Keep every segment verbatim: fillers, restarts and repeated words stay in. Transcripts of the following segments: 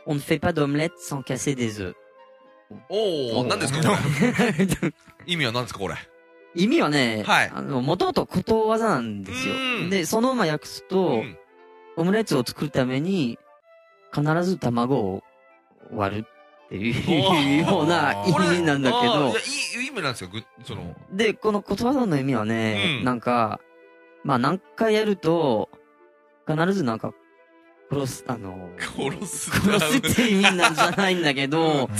on ne fait pas d'omelette sans casser des œufs. おー、何ですかこれ。意味は何ですかこれ。 意味はね、 はい、 あの、もともとことわざなんですよ。で、そのまま訳すと、オムレツを作るために、必ず卵を割るっていうような意味なんだけど。いや、 いい意味なんですよ、その。 で、このことわざの意味はね、うん、なんか、まあ何回やると、必ずなんか、殺す、あのー、殺す。 殺すっていう意味なんじゃないんだけど、わ、うん、 かります。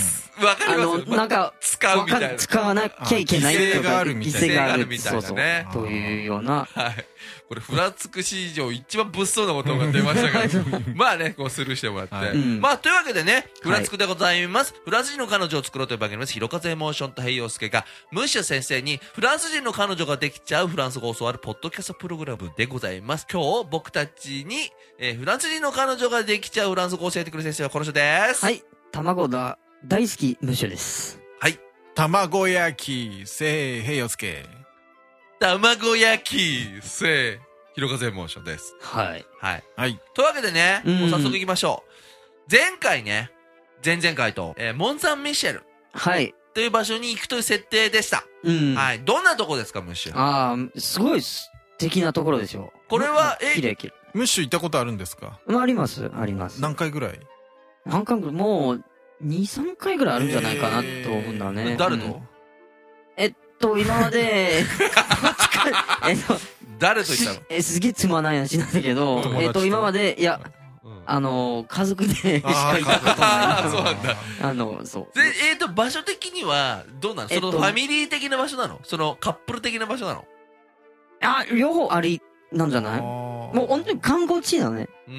あの、なんか、 使うみたいな。 使わなきゃいけないとか。 犠牲があるみたいな。 犠牲があるみたいなね。 そうそう。というような。 はい。これ、フラつく史上一番物騒なことが出ましたから、まあね、こうスルーしてもらって。はい、まあ、というわけでね、フラつくでございます。はい、フランス人の彼女を作ろうという番組です。ひろかずエモーションと平洋介が、ムッシュ先生に、フランス人の彼女ができちゃうフランス語を教わるポッドキャストプログラムでございます。今日、僕たちに、えー、フランス人の彼女ができちゃうフランス語を教えてくれる先生はこの人です。 はい。卵だ、大好き、ムッシュです。 はい。 卵焼き、せー、平洋介。 卵焼き、せー、ひろかずエモーションです。 はい。 はい。 はい。 というわけでね、もう早速行きましょう。前回ね、前々回と、えー、モンサンミシェル。 はい。 という場所に行くという設定でした。 うん。 はい。どんなとこですか、ムッシュ。 ああ、すごい素敵なところですよ。 これは、 え、綺麗綺麗。 ムッシュ行ったことあるんですか？ あります、あります。 何回ぐらい？ 何回ぐらい？もう、に、さんかいぐらいあるんじゃないかなと思うんだね。 誰と、うん、 えっと、今まで、えっと、 誰と言ったの？ え、すげえつまない話なんだけど、えっと、今まで、いや、うん、あの、家族でしか行ったことない。 ああ、そうなんだ。 あの、そう。 で、えっと、場所的には、どうなの？そのファミリー的な場所なの？そのカップル的な場所なの？ あ、両方ありなんじゃない？もう本当に観光地だね。 うん。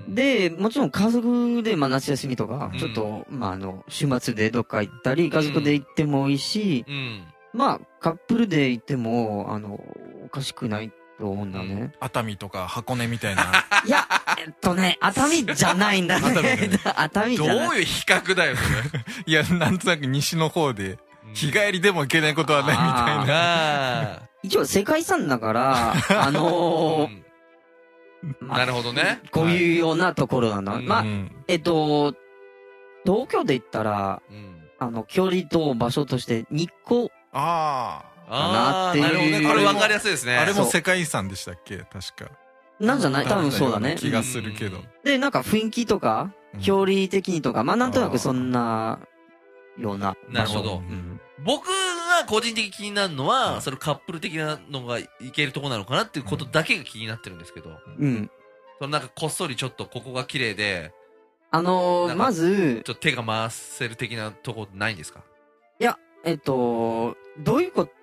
で、もちろん家族で、まあ夏休みとか、ちょっと、うん、まああの、週末でどっか行ったり、家族で行ってもいいし、うん、まあカップルで行っても、あの、おかしくないと思うんだね。うん、 熱海とか箱根みたいな。 いや、えっとね、熱海じゃないんだね。熱海じゃない。 どういう比較だよ、それ。 いや、なんとなく西の方で、日帰りでも行けないことはないみたいな。 一応世界遺産だから、あのーまあ、なるほどね。 こういうようなところなんだ。はい、まあ、うん、えっと、東京で言ったら、うん、あの、距離と場所として日光。 ああ。かなっていう。なるほどね。これ分かりやすいですね。 あれも世界遺産でしたっけ？確か。 なんじゃない？多分そうだね。 気がするけど。 で、なんか雰囲気とか、距離的にとか、まあなんとなくそんな、ような。 なるほど。うん、僕が個人的に気になるのは、うん、それカップル的なのがいけるとこなのかなっていうことだけが気になってるんですけど。 うん。 そのなんかこっそりちょっとここが綺麗で。 あのー、まず、 ちょっと手が回せる的なとこないんですか？ いや、えっと、どういうこと、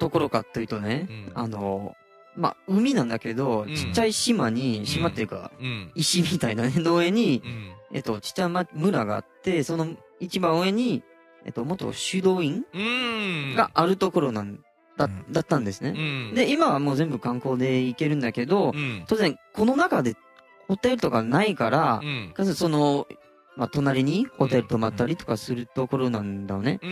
ころかというとね、うん、あのー、まあ、海なんだけど、うん、ちっちゃい島に、うん、島っていうか、うん、石みたいなね、の上に、うん、えっと、ちっちゃい村があって、その一番上に、えっと、元修道院があるところなんだ、だったんですね。うん、で、今はもう全部観光で行けるんだけど、うん、当然、この中でホテルとかないから、うん、かつその、まあ、隣にホテル泊まったりとかするところなんだよね。うん、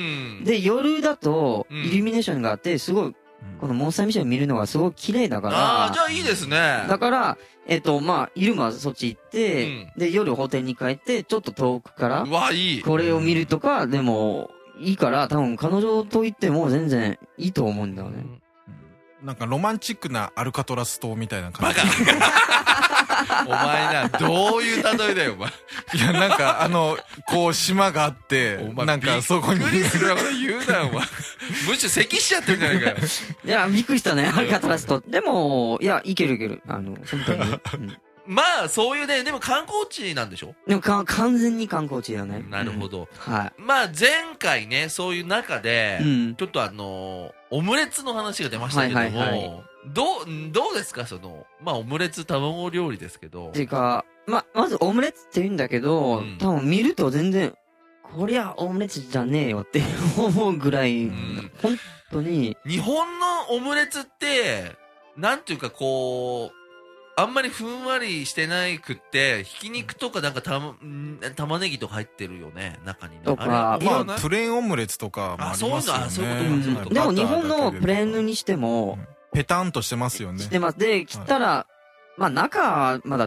で、夜だと、イルミネーションがあって、すごい、このモンサンミシェル見るのがすごい綺麗だから。 ああ、じゃあいいですね。 だから、えっと、まあ、昼間そっち行って、うん、で、夜ホテルに帰って、ちょっと遠くから、 うわ、いい。 これを見るとか、でも、いいから、多分彼女と行っても全然いいと思うんだよね。 うん、なんかロマンチックなアルカトラス島みたいな感じ。 バカお前な、どういう例えだよ、お前。 いや、なんか、あの、こう、島があって、なんか、そこに。 びっくりするようなこと言うなよ、お前。むしろ咳しちゃってるじゃないかよ。 いや、びっくりしたね、アルカトラス島。でも、いや、いけるいける。あの、本当に。うんまあ、そういうね、でも観光地なんでしょ？ でもか、完全に観光地だね。 なるほど。 うん、はい。 まあ、前回ね、そういう中で、うん、ちょっとあのー、オムレツの話が出ましたけども、はいはいはい、どう、どうですかその、まあ、オムレツ卵料理ですけど。 ていうか、ま、まずオムレツって言うんだけど、うん、多分見ると全然、こりゃオムレツじゃねえよって思うぐらい、うん、本当に。 日本のオムレツって、なんていうかこう、あんまりふんわりしてないくって、ひき肉とかなんかた、玉ねぎとか入ってるよね、中にね。 とか、 あれ、まあ、プレーンオムレツとかもありますよね。あ、そういうの、 そういうことか。 でも日本のプレーンにしても、 ペタンとしてますよね。 してます。で、切ったら、まあ中はまだちょっ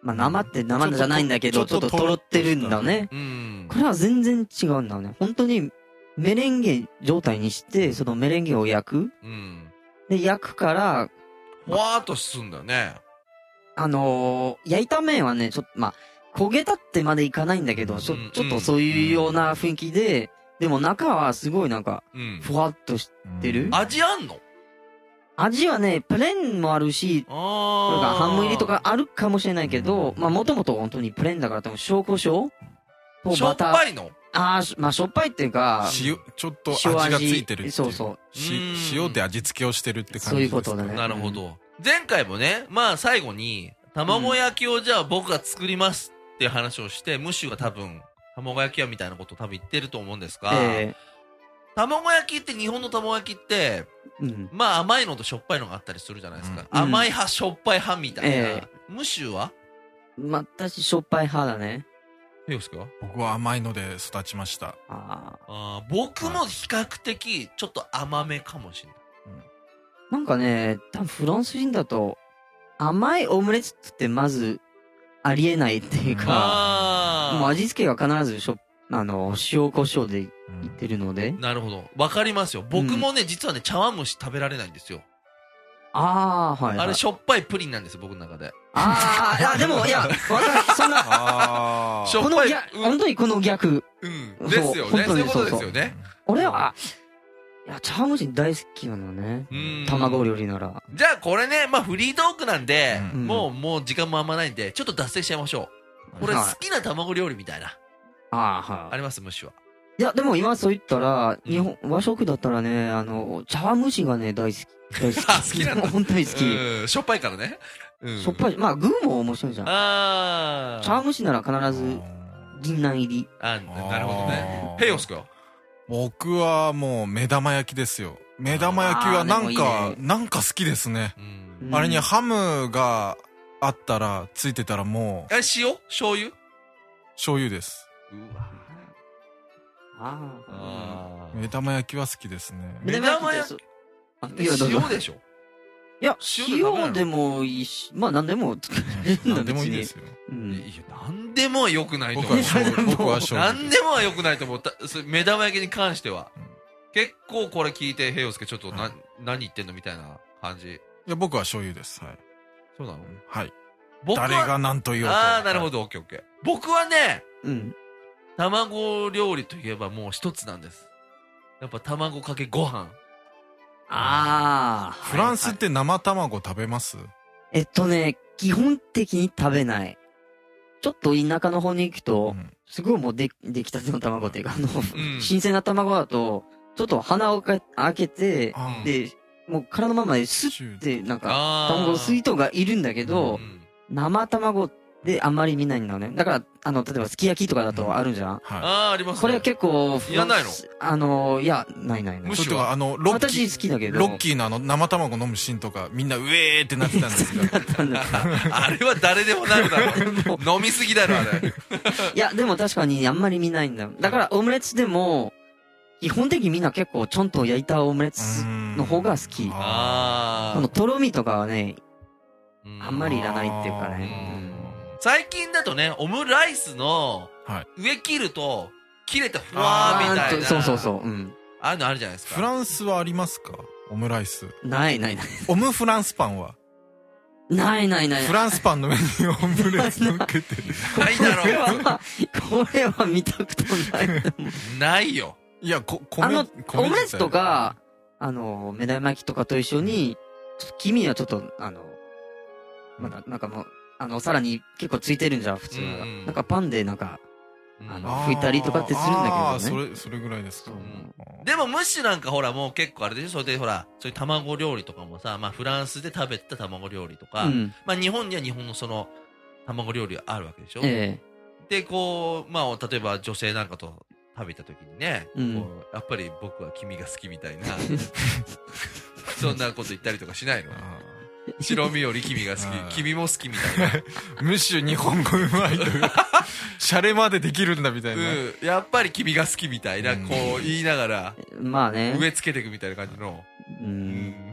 まあ生って生じゃないんだけど、ちょっととろってるんだね。うん。これは全然違うんだね。本当にメレンゲ状態にして、そのメレンゲを焼く。うん。で、焼くから、 ふわーっとすんだよね。 あのー、焼いた麺はね、ちょっと、まあ、焦げたってまでいかないんだけど、ちょ、ちょっとそういうような雰囲気で、でも中はすごいなんか、ふわっとしてる。 味あんの？ 味はね、プレーンもあるし、これが半分入りとかあるかもしれないけど、まあもともと本当にプレーンだから多分紹興酒としょっぱいの？ ああ、まあしょっぱいっていうか、 塩、ちょっと味がついてるっていう。 そうそう。 塩で味付けをしてるって感じですか？ そういうことだね。 なるほど。前回もね、まあ最後に、卵焼きをじゃあ僕が作りますっていう話をして、ムッシュが多分、卵焼き屋みたいなことを多分言ってると思うんですが、えー、卵焼きって日本の卵焼きって、うん、まあ甘いのとしょっぱいのがあったりするじゃないですか。うん、甘い派、しょっぱい派みたいな。えー、ムッシュは私、しょっぱい派だね。 どうですか？ 僕は甘いので育ちました。 ああ、僕も比較的ちょっと甘めかもしれない。 うん、なんかね、多分フランス人だと、甘いオムレツってまず、ありえないっていうか、もう味付けが必ずしょ、あの、塩胡椒でいってるので。 うん、なるほど。わかりますよ。僕もね、うん、実はね、茶碗蒸し食べられないんですよ。 ああ、はい、はい。 あれ、しょっぱいプリンなんですよ、僕の中で。 ああ、いや、でも、いや、そんな、あしょっぱい。この、本当にこの逆。 うん。ですよね。そういうことですよね。 俺は、いや、茶碗蒸し大好きなのね。うん。卵料理なら。 じゃあ、これね、まあ、フリートークなんで、うん、もう、もう時間もあんまないんで、ちょっと脱線しちゃいましょう。これ、好きな卵料理みたいな。ああ、はい。あります、蒸しは。 いや、でも今そう言ったら、日本、和食だったらね、あの、茶碗蒸しがね、大好き。大好き。 あ、好きなの？ 本当に好き。 うん。しょっぱいからね。 うん。しょっぱい。まあ、具も面白いじゃん。ああ。茶碗蒸しなら必ず、銀杏入り。 あ、なるほどね。ヘイオスか？ 僕はもう目玉焼きですよ。目玉焼きはなんか、いいね、なんか好きですね。うん、あれにハムがあったら、ついてたらもう。 え、塩？醤油？ 醤油です。うわ。 ああ。 目玉焼きは好きですね。 目玉焼き塩でしょ？ いや、塩でもいいし、まあ何でも作れるんだ。 何でもいいですよ。 うん。いや、何でもは良くないと思う。 僕は醤油。 何でもは良くないと思った。目玉焼きに関しては。結構これ聞いて、平洋介ちょっとな、何言ってんのみたいな感じ。いや、僕は醤油です。はい。 そうなの？ はい。僕は誰が何と言おうと。 ああ、なるほど、オッケーオッケー。僕はね、うん。卵料理といえばもう一つなんです。やっぱ卵かけご飯。 ああ。 フランスって生卵食べます？ えっとね、基本的に食べない。ちょっと田舎の方に行くと、すごいもうで、出来たての卵っていうか、あの、うん、新鮮な卵だと、ちょっと鼻を開けて、で、もう殻のままでスッて、なんか、卵水筒がいるんだけど、生卵であんまり見ないんだよね。だから、あの、例えばすき焼きとかだとあるじゃん。はい、 ああ、ありますね。 これは結構、 いや、ないの？ あの、いや、ないないない。 むしろ、あの、ロッキー。 私好きだけど。 ロッキーのあの、生卵飲むシーンとか、みんな、うえーってなってたんですけど。 あれは誰でもなるだろ。飲みすぎだろ、あれ。 いや、でも確かにあんまり見ないんだよ。だから、オムレツでも、基本的にみんな結構ちょんと焼いたオムレツの方が好き。ああ。このとろみとかはね、あんまりいらないっていうかね。 最近だとね、オムライスの上切ると切れたふわーみたいな。 そうそうそう。うん。 ああいうのあるじゃないですか。 フランスはありますか？オムライス。 ないないない。 オムフランスパンは？ ないないない。 フランスパンの上にオムレツ乗っけて。 ないだろう。 これは見たことない。 ないよ。 いや、こ、米、 あの、オムレツとか、あの、目玉焼きとかと一緒に、黄身はちょっと、あの、まだ、なんかもう、あの、さらに結構ついてるんじゃん、普通は。なんかパンでなんか、あの、拭いたりとかってするんだけどね。ああ、 それ、それぐらいですか。 でも、ムッシュなんかほら、もう結構あれでしょ、それでほら、そういう卵料理とかもさ、まあ、フランスで食べた卵料理とか、まあ、日本には日本のその、卵料理があるわけでしょ。ええ。で、こう、まあ、例えば女性なんかと食べた時にね、こうやっぱり僕は君が好きみたいな、そんなこと言ったりとかしないの？白身より君が好き。君も好きみたいな。 むしろ日本語うまいという。シャレまでできるんだみたいな。うん。 やっぱり君が好きみたいな、こう言いながら。 まあね。 植え付けていくみたいな感じの。うん。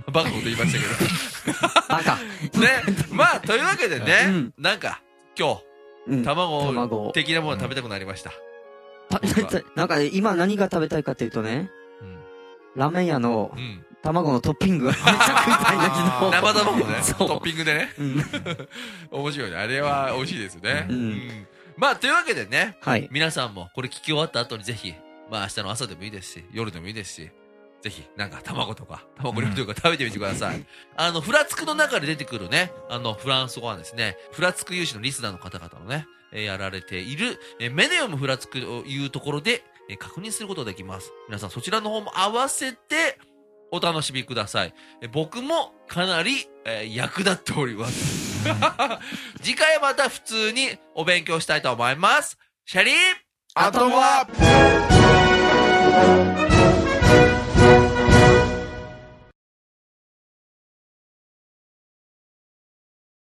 バカこと言いましたけど。バカ。 ね。まあ、というわけでね、うん、なんか、今日、卵的なもの食べたくなりました。 なんか、今何が食べたいかっていうとね、うん、ラーメン屋の、うん卵のトッピングがめっちゃ食いたいんだけど。 生卵ね。トッピングでね。うん、面白いね。あれは美味しいですね。うんうん、まあ、というわけでね、はい、皆さんもこれ聞き終わった後にぜひ、まあ明日の朝でもいいですし、夜でもいいですし、ぜひ、なんか卵とか、卵料理とか食べてみてください。うん、あの、フラつくの中で出てくるね、あの、フランス語はですね、フラつく有志のリスナーの方々のね、やられている、メネオムフラつくというところで、確認することができます。皆さんそちらの方も合わせて、お楽しみください。僕もかなり、えー、役立っております。次回はまた普通にお勉強したいと思います。シャリーアトムアップ